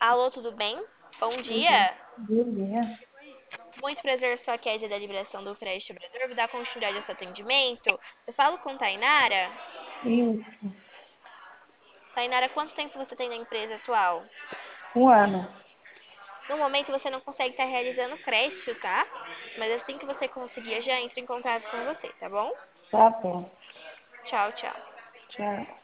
Alô, tudo bem? Bom Tudo bem. dia. Bom dia. Muito prazer, sou a Kézia da Liberação do Crédito Brasileiro. Vou dar continuidade ao seu atendimento. Eu falo com Tainara. Isso. Tainara, quanto tempo você tem na empresa atual? Um ano. No momento você não consegue estar realizando crédito, tá? Mas assim que você conseguir, eu já entro em contato com você, tá bom? Tá bom. Tchau, tchau. Tchau.